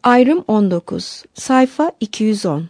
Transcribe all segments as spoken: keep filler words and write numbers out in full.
Ayrım on dokuz, sayfa iki yüz on.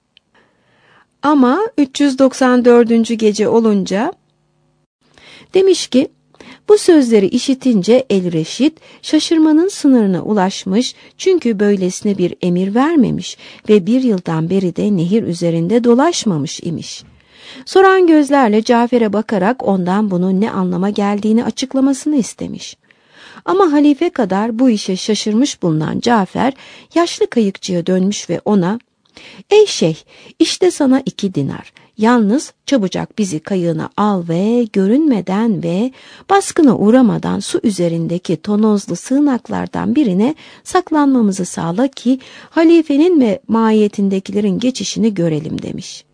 Ama üç yüz doksan dördüncü gece olunca demiş ki, bu sözleri işitince El-Reşit şaşırmanın sınırına ulaşmış, çünkü böylesine bir emir vermemiş ve bir yıldan beri de nehir üzerinde dolaşmamış imiş. Soran gözlerle Cafer'e bakarak ondan bunun ne anlama geldiğini açıklamasını istemiş. Ama halife kadar bu işe şaşırmış bulunan Cafer, yaşlı kayıkçıya dönmüş ve ona, ''Ey şeyh, işte sana iki dinar. Yalnız çabucak bizi kayığına al ve görünmeden ve baskına uğramadan su üzerindeki tonozlu sığınaklardan birine saklanmamızı sağla ki halifenin ve mahiyetindekilerin geçişini görelim.'' demiş.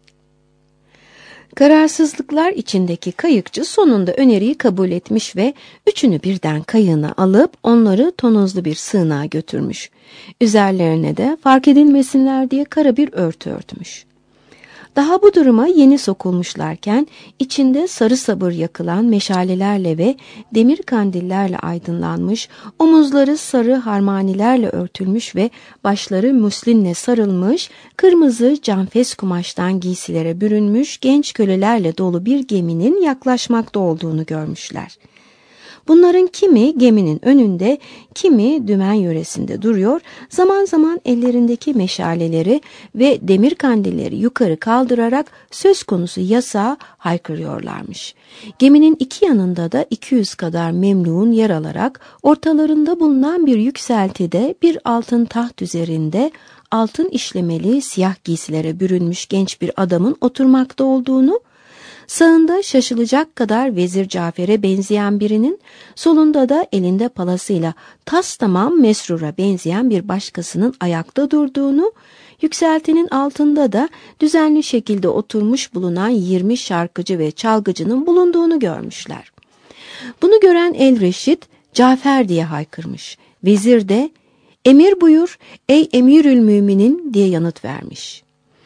Kararsızlıklar içindeki kayıkçı sonunda öneriyi kabul etmiş ve üçünü birden kayığına alıp onları tonozlu bir sığınağa götürmüş. Üzerlerine de fark edilmesinler diye kara bir örtü örtmüş. Daha bu duruma yeni sokulmuşlarken içinde sarı sabır yakılan meşalelerle ve demir kandillerle aydınlanmış, omuzları sarı harmanilerle örtülmüş ve başları muslinle sarılmış, kırmızı canfes kumaştan giysilere bürünmüş genç kölelerle dolu bir geminin yaklaşmakta olduğunu görmüşler. Bunların kimi geminin önünde, kimi dümen yöresinde duruyor, zaman zaman ellerindeki meşaleleri ve demir kandilleri yukarı kaldırarak söz konusu yasağı haykırıyorlarmış. Geminin iki yanında da iki yüz kadar memluğun yer alarak ortalarında bulunan bir yükseltide bir altın taht üzerinde altın işlemeli siyah giysilere bürünmüş genç bir adamın oturmakta olduğunu, sağında şaşılacak kadar Vezir Cafer'e benzeyen birinin, solunda da elinde palasıyla tastamam Mesrur'a benzeyen bir başkasının ayakta durduğunu, yükseltinin altında da düzenli şekilde oturmuş bulunan yirmi şarkıcı ve çalgıcının bulunduğunu görmüşler. Bunu gören El-Reşit, Cafer diye haykırmış. Vezir de, emir buyur ey emirül müminin diye yanıt vermiş.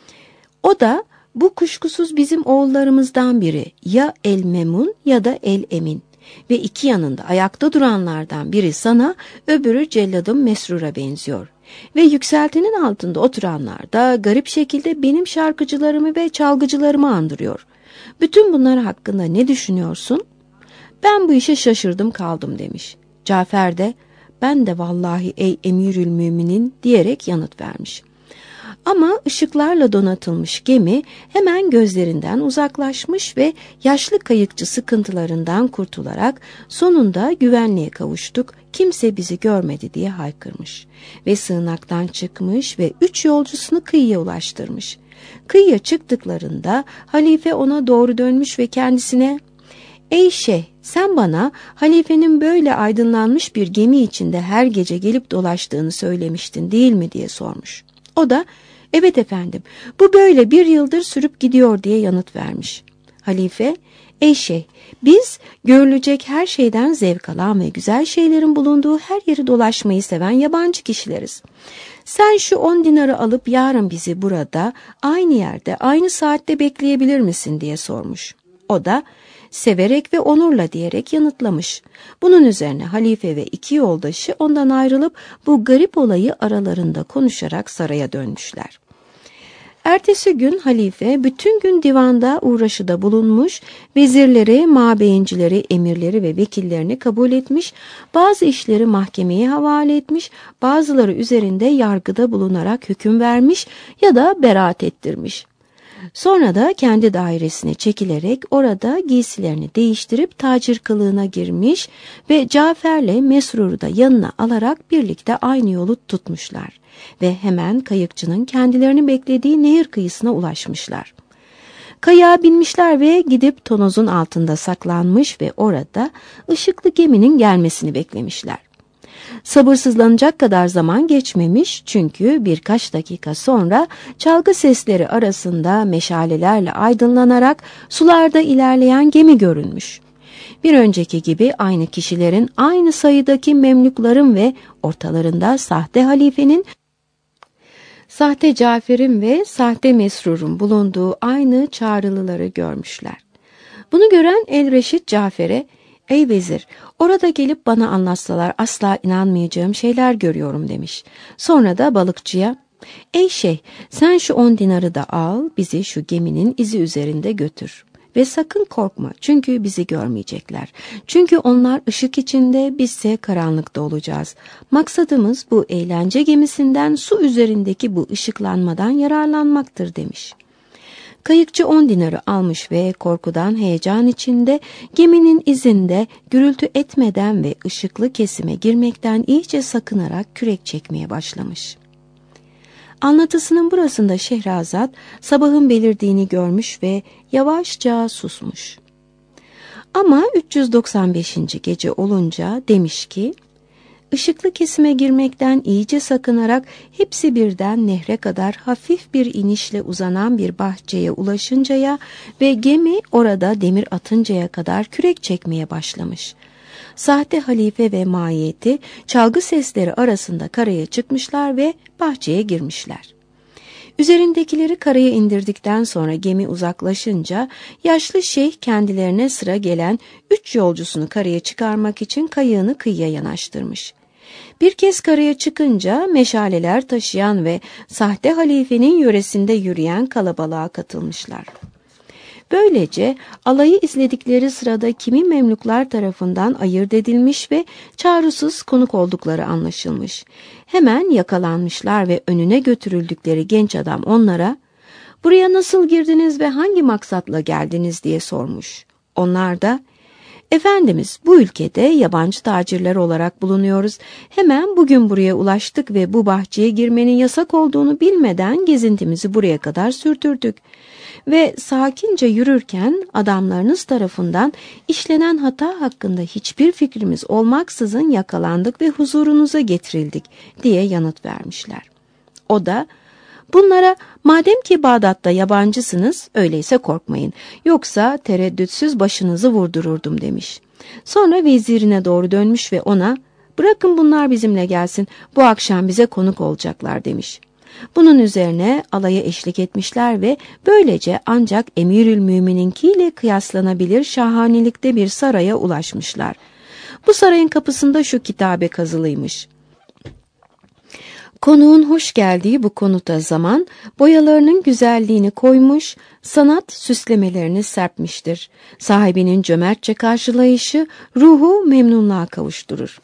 O da, bu kuşkusuz bizim oğullarımızdan biri, ya El-Memun ya da El-Emin ve iki yanında ayakta duranlardan biri sana, öbürü celladım Mesrur'a benziyor ve yükseltinin altında oturanlar da garip şekilde benim şarkıcılarımı ve çalgıcılarımı andırıyor. Bütün bunlar hakkında ne düşünüyorsun? Ben bu işe şaşırdım kaldım demiş. Cafer de, ben de vallahi ey emirül müminin diyerek yanıt vermiş. Ama ışıklarla donatılmış gemi hemen gözlerinden uzaklaşmış ve yaşlı kayıkçı sıkıntılarından kurtularak sonunda güvenliğe kavuştuk, kimse bizi görmedi diye haykırmış ve sığınaktan çıkmış ve üç yolcusunu kıyıya ulaştırmış. Kıyıya çıktıklarında halife ona doğru dönmüş ve kendisine, ''Ey şeyh, sen bana halifenin böyle aydınlanmış bir gemi içinde her gece gelip dolaştığını söylemiştin değil mi?'' diye sormuş. O da, ''Evet efendim, bu böyle bir yıldır sürüp gidiyor.'' diye yanıt vermiş. Halife, ''Ey şeyh, biz görülecek her şeyden zevk alan ve güzel şeylerin bulunduğu her yeri dolaşmayı seven yabancı kişileriz. Sen şu on dinarı alıp yarın bizi burada, aynı yerde, aynı saatte bekleyebilir misin?'' diye sormuş. O da, ''Severek ve onurla.'' diyerek yanıtlamış. Bunun üzerine halife ve iki yoldaşı ondan ayrılıp bu garip olayı aralarında konuşarak saraya dönmüşler. Ertesi gün halife bütün gün divanda uğraşıda bulunmuş, vezirleri, mabeyincileri, emirleri ve vekillerini kabul etmiş, bazı işleri mahkemeye havale etmiş, bazıları üzerinde yargıda bulunarak hüküm vermiş ya da beraat ettirmiş. Sonra da kendi dairesine çekilerek orada giysilerini değiştirip tacir kılığına girmiş ve Cafer'le Mesrur'u da yanına alarak birlikte aynı yolu tutmuşlar ve hemen kayıkçının kendilerini beklediği nehir kıyısına ulaşmışlar. Kayığa binmişler ve gidip tonozun altında saklanmış ve orada ışıklı geminin gelmesini beklemişler. Sabırsızlanacak kadar zaman geçmemiş, çünkü birkaç dakika sonra çalgı sesleri arasında meşalelerle aydınlanarak sularda ilerleyen gemi görünmüş. Bir önceki gibi aynı kişilerin, aynı sayıdaki memlukların ve ortalarında sahte halifenin, sahte Cafer'in ve sahte Mesrur'un bulunduğu aynı çağrılıları görmüşler. Bunu gören El-Reşit Cafer'e, Ey vezir, orada gelip bana anlatsalar asla inanmayacağım şeyler görüyorum demiş. Sonra da balıkçıya, ey şeyh, sen şu on dinarı da al, bizi şu geminin izi üzerinde götür. Ve sakın korkma, çünkü bizi görmeyecekler. Çünkü onlar ışık içinde, bizse karanlıkta olacağız. Maksadımız bu eğlence gemisinden su üzerindeki bu ışıklanmadan yararlanmaktır demiş. Kayıkçı on dinarı almış ve korkudan heyecan içinde geminin izinde gürültü etmeden ve ışıklı kesime girmekten iyice sakınarak kürek çekmeye başlamış. Anlatısının burasında Şehrazat sabahın belirdiğini görmüş ve yavaşça susmuş. Ama üç yüz doksan beşinci gece olunca demiş ki, ışıklı kesime girmekten iyice sakınarak hepsi birden nehre kadar hafif bir inişle uzanan bir bahçeye ulaşıncaya ve gemi orada demir atıncaya kadar kürek çekmeye başlamış. Sahte halife ve maiyeti çalgı sesleri arasında karaya çıkmışlar ve bahçeye girmişler. Üzerindekileri karaya indirdikten sonra gemi uzaklaşınca yaşlı şeyh kendilerine sıra gelen üç yolcusunu karaya çıkarmak için kayığını kıyıya yanaştırmış. Bir kez karaya çıkınca meşaleler taşıyan ve sahte halifenin yöresinde yürüyen kalabalığa katılmışlar. Böylece alayı izledikleri sırada kimi Memluklar tarafından ayırt edilmiş ve çağrısız konuk oldukları anlaşılmış. Hemen yakalanmışlar ve önüne götürüldükleri genç adam onlara, "Buraya nasıl girdiniz ve hangi maksatla geldiniz?" diye sormuş. Onlar da, "Efendimiz, bu ülkede yabancı tacirler olarak bulunuyoruz. Hemen bugün buraya ulaştık ve bu bahçeye girmenin yasak olduğunu bilmeden gezintimizi buraya kadar sürdürdük. Ve sakince yürürken adamlarınız tarafından işlenen hata hakkında hiçbir fikrimiz olmaksızın yakalandık ve huzurunuza getirildik," diye yanıt vermişler. O da, "Bunlara madem ki Bağdat'ta yabancısınız, öyleyse korkmayın. Yoksa tereddütsüz başınızı vurdururdum," demiş. Sonra vezirine doğru dönmüş ve ona, "Bırakın bunlar bizimle gelsin, bu akşam bize konuk olacaklar," demiş. Bunun üzerine alaya eşlik etmişler ve böylece ancak Emirül Mümininkiyle kıyaslanabilir şahanelikte bir saraya ulaşmışlar. Bu sarayın kapısında şu kitabe kazılıymış: "Konuğun hoş geldiği bu konuta zaman boyalarının güzelliğini koymuş, sanat süslemelerini serpmiştir. Sahibinin cömertçe karşılayışı ruhu memnunluğa kavuşturur."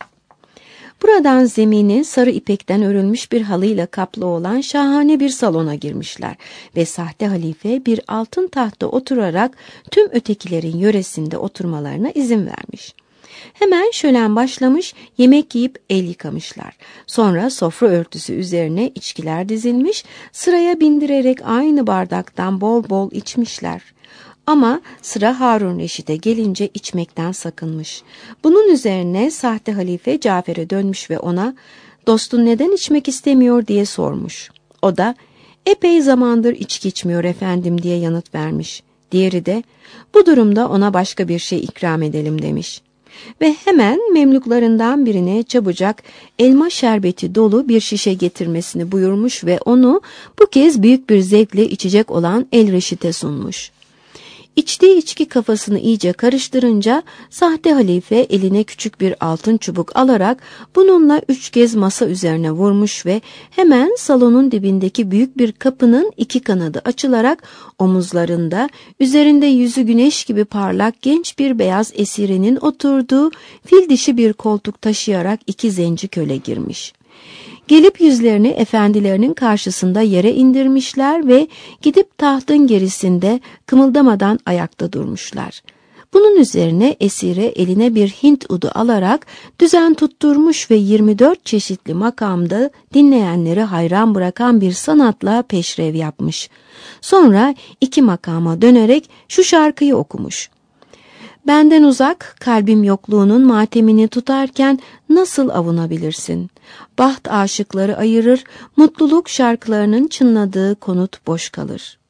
Buradan zemini sarı ipekten örülmüş bir halıyla kaplı olan şahane bir salona girmişler ve sahte halife bir altın tahta oturarak tüm ötekilerin yöresinde oturmalarına izin vermiş. Hemen şölen başlamış, yemek yiyip el yıkamışlar. Sonra sofra örtüsü üzerine içkiler dizilmiş, sıraya bindirerek aynı bardaktan bol bol içmişler. Ama sıra Harun Reşit'e gelince içmekten sakınmış. Bunun üzerine sahte halife Cafer'e dönmüş ve ona, "Dostun neden içmek istemiyor?" diye sormuş. O da, "Epey zamandır içki içmiyor efendim," diye yanıt vermiş. Diğeri de, "Bu durumda ona başka bir şey ikram edelim," demiş. Ve hemen memluklarından birine çabucak elma şerbeti dolu bir şişe getirmesini buyurmuş ve onu bu kez büyük bir zevkle içecek olan El Reşit'e sunmuş. İçtiği içki kafasını iyice karıştırınca sahte halife eline küçük bir altın çubuk alarak bununla üç kez masa üzerine vurmuş ve hemen salonun dibindeki büyük bir kapının iki kanadı açılarak omuzlarında üzerinde yüzü güneş gibi parlak genç bir beyaz esirenin oturduğu fil dişi bir koltuk taşıyarak iki zenci köle girmiş. Gelip yüzlerini efendilerinin karşısında yere indirmişler ve gidip tahtın gerisinde kımıldamadan ayakta durmuşlar. Bunun üzerine esire eline bir Hint udu alarak düzen tutturmuş ve yirmi dört çeşitli makamda dinleyenleri hayran bırakan bir sanatla peşrev yapmış. Sonra iki makama dönerek şu şarkıyı okumuş: "Benden uzak, kalbim yokluğunun matemini tutarken nasıl avunabilirsin? Baht aşıkları ayırır, mutluluk şarkılarının çınladığı konut boş kalır."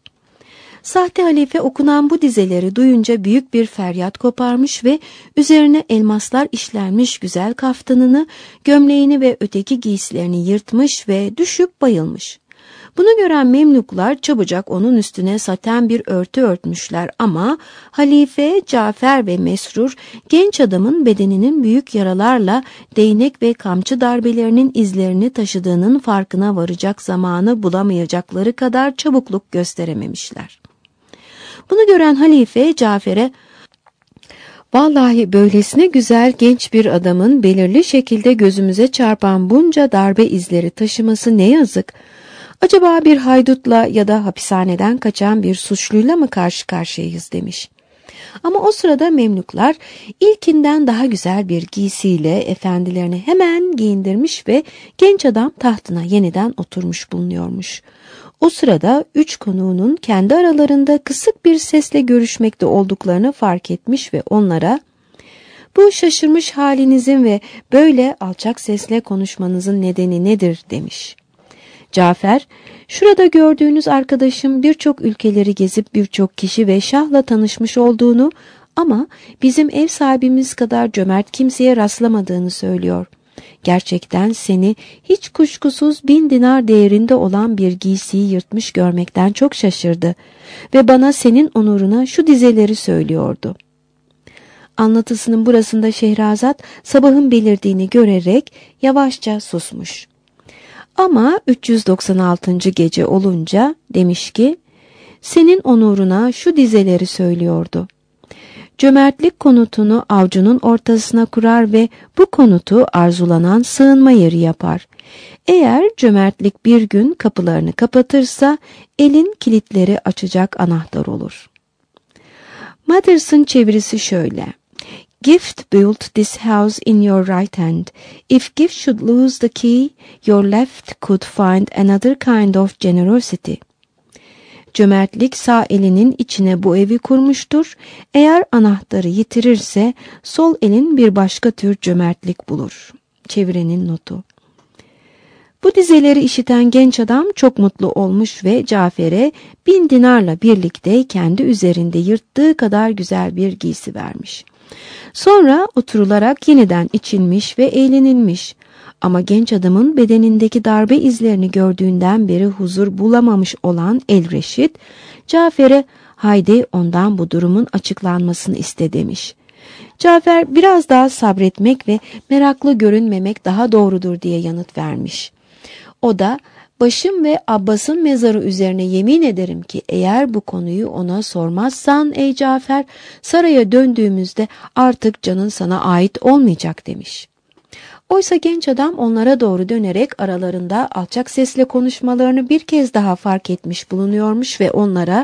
Sahte halife okunan bu dizeleri duyunca büyük bir feryat koparmış ve üzerine elmaslar işlenmiş güzel kaftanını, gömleğini ve öteki giysilerini yırtmış ve düşüp bayılmış. Bunu gören Memluklar çabucak onun üstüne saten bir örtü örtmüşler ama halife, Cafer ve Mesrur genç adamın bedeninin büyük yaralarla değnek ve kamçı darbelerinin izlerini taşıdığının farkına varacak zamanı bulamayacakları kadar çabukluk gösterememişler. Bunu gören halife Cafer'e "Vallahi böylesine güzel genç bir adamın belirli şekilde gözümüze çarpan bunca darbe izleri taşıması ne yazık. Acaba bir haydutla ya da hapishaneden kaçan bir suçluyla mı karşı karşıyayız?" demiş. Ama o sırada Memluklar ilkinden daha güzel bir giysiyle efendilerini hemen giyindirmiş ve genç adam tahtına yeniden oturmuş bulunuyormuş. O sırada üç konuğunun kendi aralarında kısık bir sesle görüşmekte olduklarını fark etmiş ve onlara "Bu şaşırmış halinizin ve böyle alçak sesle konuşmanızın nedeni nedir?" demiş. Cafer, "Şurada gördüğünüz arkadaşım birçok ülkeleri gezip birçok kişi ve şahla tanışmış olduğunu ama bizim ev sahibimiz kadar cömert kimseye rastlamadığını söylüyor. Gerçekten seni hiç kuşkusuz bin dinar değerinde olan bir giysiyi yırtmış görmekten çok şaşırdı ve bana senin onuruna şu dizeleri söylüyordu." Anlatısının burasında Şehrazat sabahın belirdiğini görerek yavaşça susmuş. Ama üç yüz doksan altıncı gece olunca demiş ki, "Senin onuruna şu dizeleri söylüyordu. Cömertlik konutunu avcunun ortasına kurar ve bu konutu arzulanan sığınma yeri yapar. Eğer cömertlik bir gün kapılarını kapatırsa elin kilitleri açacak anahtar olur." Mothers'ın çevirisi şöyle: "Gift built this house in your right hand. If gift should lose the key, your left could find another kind of generosity." Cömertlik sağ elinin içine bu evi kurmuştur. Eğer anahtarı yitirirse sol elin bir başka tür cömertlik bulur. Çevirenin notu. Bu dizeleri işiten genç adam çok mutlu olmuş ve Cafer'e bin dinarla birlikte kendi üzerinde yırttığı kadar güzel bir giysi vermiş. Sonra oturularak yeniden içilmiş ve eğlenilmiş. Ama genç adamın bedenindeki darbe izlerini gördüğünden beri huzur bulamamış olan Elreşit, Cafer'e "Haydi ondan bu durumun açıklanmasını iste" demiş. Cafer biraz daha sabretmek ve meraklı görünmemek daha doğrudur diye yanıt vermiş. O da "Başım ve Abbas'ın mezarı üzerine yemin ederim ki eğer bu konuyu ona sormazsan ey Cafer, saraya döndüğümüzde artık canın sana ait olmayacak" demiş. Oysa genç adam onlara doğru dönerek aralarında alçak sesle konuşmalarını bir kez daha fark etmiş bulunuyormuş ve onlara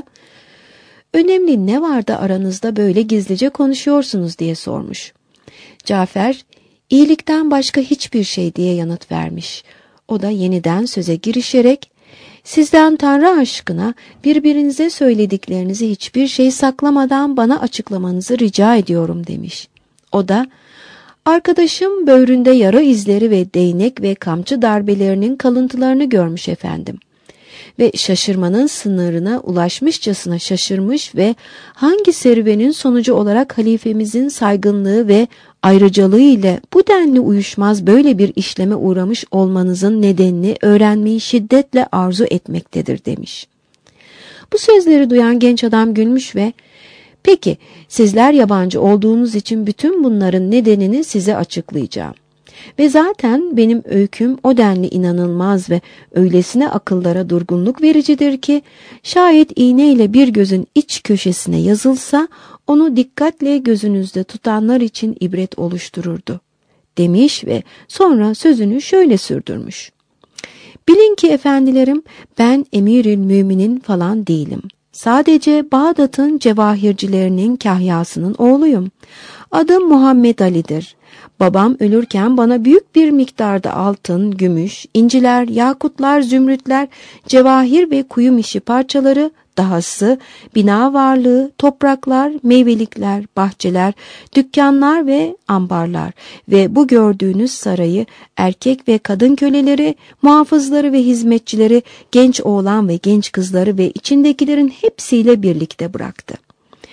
"Önemli ne var da aranızda böyle gizlice konuşuyorsunuz?" diye sormuş. Cafer, "İyilikten başka hiçbir şey" diye yanıt vermiş. O da yeniden söze girişerek "Sizden Tanrı aşkına birbirinize söylediklerinizi hiçbir şey saklamadan bana açıklamanızı rica ediyorum" demiş. O da "Arkadaşım böğründe yara izleri ve değnek ve kamçı darbelerinin kalıntılarını görmüş efendim." Ve şaşırmanın sınırına ulaşmışçasına şaşırmış ve hangi serüvenin sonucu olarak halifemizin saygınlığı ve ayrıcalığı ile bu denli uyuşmaz böyle bir işleme uğramış olmanızın nedenini öğrenmeyi şiddetle arzu etmektedir demiş. Bu sözleri duyan genç adam gülmüş ve "Peki sizler yabancı olduğunuz için bütün bunların nedenini size açıklayacağım. Ve zaten benim öyküm o denli inanılmaz ve öylesine akıllara durgunluk vericidir ki şayet iğneyle bir gözün iç köşesine yazılsa onu dikkatle gözünüzde tutanlar için ibret oluştururdu" demiş ve sonra sözünü şöyle sürdürmüş. "Bilin ki efendilerim, ben Emirül Müminin falan değilim. Sadece Bağdat'ın cevahircilerinin kahyasının oğluyum. Adım Muhammed Ali'dir. Babam ölürken bana büyük bir miktarda altın, gümüş, inciler, yakutlar, zümrütler, cevahir ve kuyum işi parçaları, dahası bina varlığı, topraklar, meyvelikler, bahçeler, dükkanlar ve ambarlar ve bu gördüğünüz sarayı, erkek ve kadın köleleri, muhafızları ve hizmetçileri, genç oğlan ve genç kızları ve içindekilerin hepsiyle birlikte bıraktı.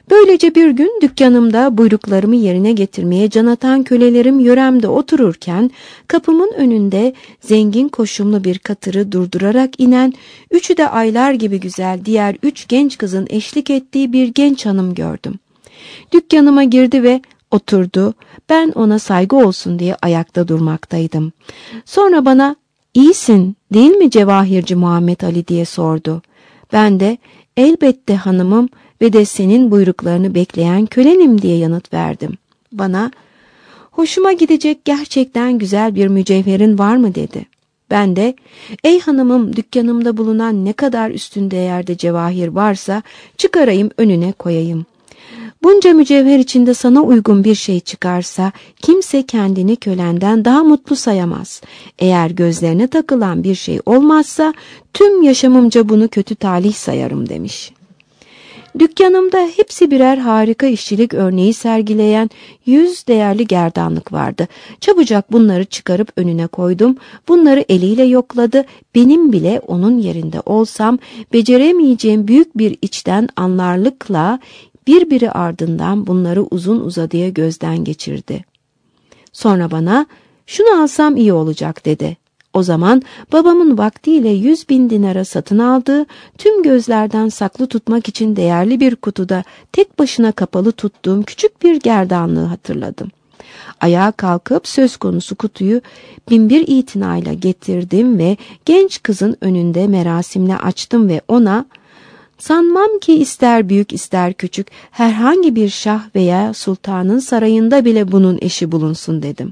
Böylece bir gün dükkanımda buyruklarımı yerine getirmeye can atan kölelerim yöremde otururken kapımın önünde zengin koşumlu bir katırı durdurarak inen, üçü de aylar gibi güzel diğer üç genç kızın eşlik ettiği bir genç hanım gördüm. Dükkanıma girdi ve oturdu. Ben ona saygı olsun diye ayakta durmaktaydım. Sonra bana "İyisin, değil mi Cevahirci Muhammed Ali?" diye sordu. Ben de "Elbette hanımım ve de senin buyruklarını bekleyen kölenim" diye yanıt verdim. Bana "Hoşuma gidecek gerçekten güzel bir mücevherin var mı?" dedi. Ben de "Ey hanımım, dükkanımda bulunan ne kadar üstün değerde cevahir varsa çıkarayım önüne koyayım. Bunca mücevher içinde sana uygun bir şey çıkarsa kimse kendini kölenden daha mutlu sayamaz. Eğer gözlerine takılan bir şey olmazsa tüm yaşamımca bunu kötü talih sayarım" demiş. Dükkanımda hepsi birer harika işçilik örneği sergileyen yüz değerli gerdanlık vardı. Çabucak bunları çıkarıp önüne koydum. Bunları eliyle yokladı. Benim bile onun yerinde olsam beceremeyeceğim büyük bir içten anlarlıkla birbiri ardından bunları uzun uzadıya gözden geçirdi. Sonra bana "Şunu alsam iyi olacak" dedi. O zaman babamın vaktiyle yüz bin dinara satın aldığı, tüm gözlerden saklı tutmak için değerli bir kutuda tek başına kapalı tuttuğum küçük bir gerdanlığı hatırladım. Ayağa kalkıp söz konusu kutuyu binbir itinayla getirdim ve genç kızın önünde merasimle açtım ve ona "Sanmam ki ister büyük ister küçük herhangi bir şah veya sultanın sarayında bile bunun eşi bulunsun" dedim.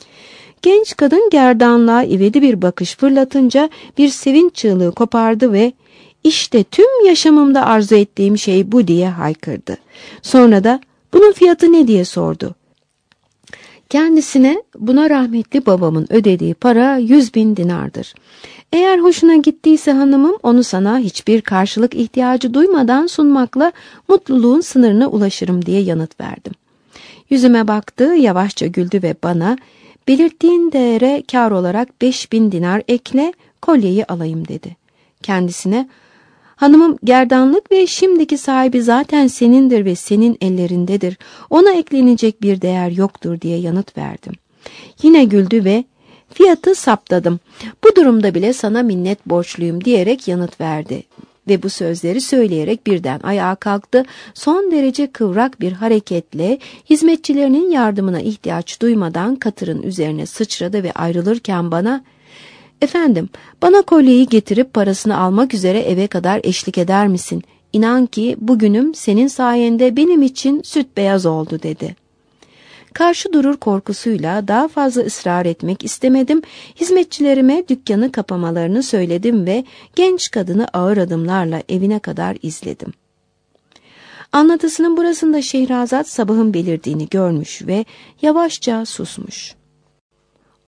Genç kadın gerdanlığa ivedi bir bakış fırlatınca bir sevinç çığlığı kopardı ve "İşte tüm yaşamımda arzu ettiğim şey bu" diye haykırdı. Sonra da "Bunun fiyatı ne?" diye sordu. Kendisine "Buna rahmetli babamın ödediği para yüz bin dinardır. Eğer hoşuna gittiyse hanımım onu sana hiçbir karşılık ihtiyacı duymadan sunmakla mutluluğun sınırına ulaşırım" diye yanıt verdim. Yüzüme baktı, yavaşça güldü ve bana "Belirttiğin değere kâr olarak beş bin dinar ekle, kolyeyi alayım" dedi. Kendisine "Hanımım, gerdanlık ve şimdiki sahibi zaten senindir ve senin ellerindedir. Ona eklenecek bir değer yoktur" diye yanıt verdim. Yine güldü ve "Fiyatı saptadım. Bu durumda bile sana minnet borçluyum" diyerek yanıt verdi. Ve bu sözleri söyleyerek birden ayağa kalktı. Son derece kıvrak bir hareketle hizmetçilerinin yardımına ihtiyaç duymadan katırın üzerine sıçradı ve ayrılırken bana "Efendim, bana kolyeyi getirip parasını almak üzere eve kadar eşlik eder misin? İnan ki bugünüm senin sayende benim için süt beyaz oldu" dedi. Karşı durur korkusuyla daha fazla ısrar etmek istemedim. Hizmetçilerime dükkanı kapamalarını söyledim ve genç kadını ağır adımlarla evine kadar izledim. Anlatısının burasında Şehrazat sabahın belirdiğini görmüş ve yavaşça susmuş.